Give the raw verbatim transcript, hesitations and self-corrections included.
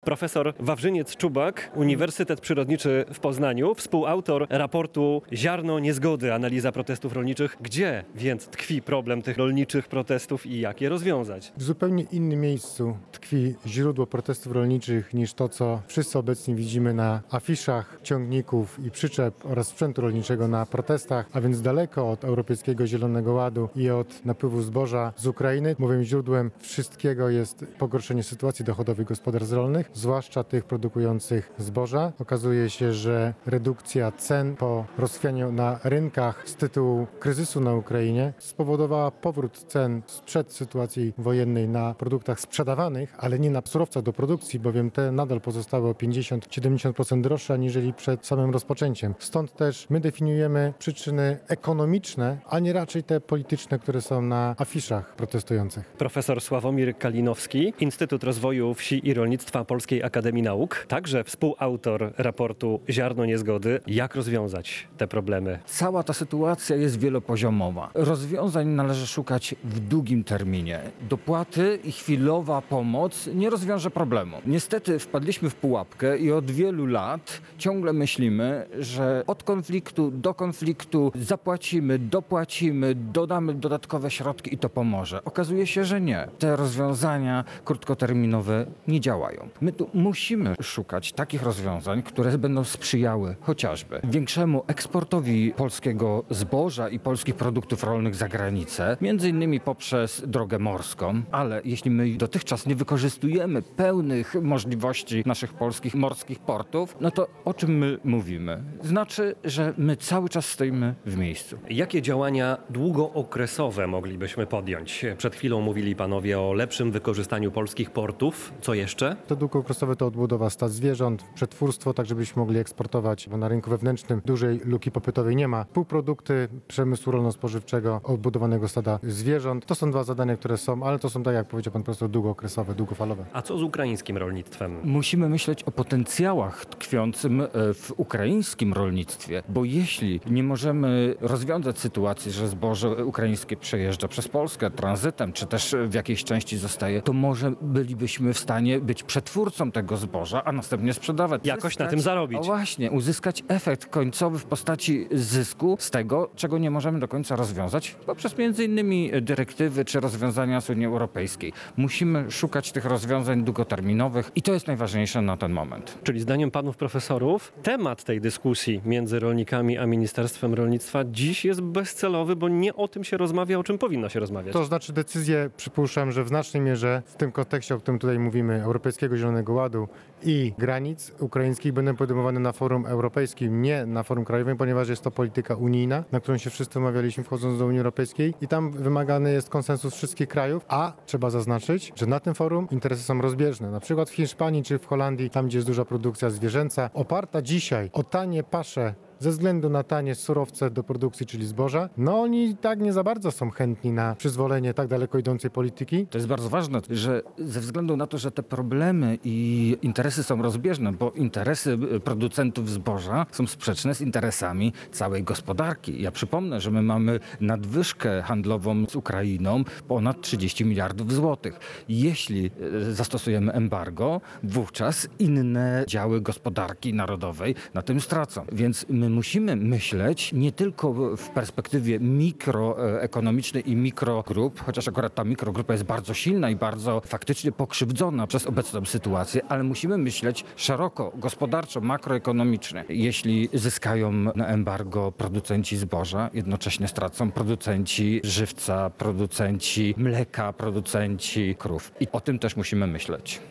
Profesor Wawrzyniec-Czubak, Uniwersytet Przyrodniczy w Poznaniu, współautor raportu Ziarno Niezgody, analiza protestów rolniczych. Gdzie więc tkwi problem tych rolniczych protestów i jak je rozwiązać? W zupełnie innym miejscu tkwi źródło protestów rolniczych niż to, co wszyscy obecnie widzimy na afiszach ciągników i przyczep oraz sprzętu rolniczego na protestach, a więc daleko od Europejskiego Zielonego Ładu i od napływu zboża z Ukrainy. Bowiem źródłem wszystkiego jest pogorszenie sytuacji dochodowej gospodarstw rolnych, zwłaszcza tych produkujących zboża. Okazuje się, że redukcja cen po rozchwianiu na rynkach z tytułu kryzysu na Ukrainie spowodowała powrót cen sprzed sytuacji wojennej na produktach sprzedawanych, ale nie na surowcach do produkcji, bowiem te nadal pozostały o pięćdziesiąt do siedemdziesięciu procent droższe aniżeli przed samym rozpoczęciem. Stąd też my definiujemy przyczyny ekonomiczne, a nie raczej te polityczne, które są na afiszach protestujących. Profesor Sławomir Kalinowski, Instytut Rozwoju Wsi i Rolnictwa Polskiej Akademii Nauk, także współautor raportu Ziarno Niezgody. Jak rozwiązać te problemy? Cała ta sytuacja jest wielopoziomowa. Rozwiązań należy szukać w długim terminie. Dopłaty i chwilowa pomoc nie rozwiąże problemu. Niestety wpadliśmy w pułapkę i od wielu lat ciągle myślimy, że od konfliktu do konfliktu zapłacimy, dopłacimy, dodamy dodatkowe środki i to pomoże. Okazuje się, że nie. Te rozwiązania krótkoterminowe nie działają. My tu musimy szukać takich rozwiązań, które będą sprzyjały chociażby większemu eksportowi polskiego zboża i polskich produktów rolnych za granicę, między innymi poprzez drogę morską, ale jeśli my dotychczas nie wykorzystujemy pełnych możliwości naszych polskich morskich portów, no to o czym my mówimy? Znaczy, że my cały czas stoimy w miejscu. Jakie działania długookresowe moglibyśmy podjąć? Przed chwilą mówili panowie o lepszym wykorzystaniu polskich portów. Co jeszcze? To długookresowe to odbudowa stad zwierząt, przetwórstwo, tak żebyśmy mogli eksportować, bo na rynku wewnętrznym dużej luki popytowej nie ma. Półprodukty przemysłu rolno-spożywczego, odbudowanego stada zwierząt. To są dwa zadania, które są, ale to są, tak jak powiedział pan profesor, długookresowe, długofalowe. A co z ukraińskim rolnictwem? Musimy myśleć o potencjałach tkwiącym w ukraińskim rolnictwie, bo jeśli nie możemy rozwiązać sytuacji, że zboże ukraińskie przejeżdża przez Polskę tranzytem, czy też w jakiejś części zostaje, to może bylibyśmy w stanie być przetwórcą tego zboża, a następnie sprzedawać. Jakoś Zyskać, na tym zarobić. O właśnie, uzyskać efekt końcowy w postaci zysku z tego, czego nie możemy do końca rozwiązać poprzez między innymi dyrektywy czy rozwiązania z Unii Europejskiej. Musimy szukać tych rozwiązań długoterminowych i to jest najważniejsze na ten moment. Czyli zdaniem panów profesorów temat tej dyskusji między rolnikami a Ministerstwem Rolnictwa dziś jest bezcelowy, bo nie o tym się rozmawia, o czym powinno się rozmawiać. To znaczy decyzje, przypuszczam, że w znacznej mierze w tym kontekście, o którym tutaj mówimy, Europejskiego Zielonego Ładu i granic ukraińskich będą podejmowane na forum europejskim, nie na forum krajowym, ponieważ jest to polityka unijna, na którą się wszyscy umawialiśmy wchodząc do Unii Europejskiej i tam wymagany jest konsensus wszystkich krajów, a trzeba zaznaczyć, że na tym forum interesy są rozbieżne. Na przykład w Hiszpanii czy w Holandii, tam gdzie jest duża produkcja zwierzęca, oparta dzisiaj o tanie pasze ze względu na tanie surowce do produkcji, czyli zboża, no oni tak nie za bardzo są chętni na przyzwolenie tak daleko idącej polityki. To jest bardzo ważne, że ze względu na to, że te problemy i interesy są rozbieżne, bo interesy producentów zboża są sprzeczne z interesami całej gospodarki. Ja przypomnę, że my mamy nadwyżkę handlową z Ukrainą ponad trzydzieści miliardów złotych. Jeśli zastosujemy embargo, wówczas inne działy gospodarki narodowej na tym stracą. Więc my musimy myśleć nie tylko w perspektywie mikroekonomicznej i mikrogrup, chociaż akurat ta mikrogrupa jest bardzo silna i bardzo faktycznie pokrzywdzona przez obecną sytuację, ale musimy myśleć szeroko, gospodarczo, makroekonomicznie. Jeśli zyskają na embargo producenci zboża, jednocześnie stracą producenci żywca, producenci mleka, producenci krów. I o tym też musimy myśleć.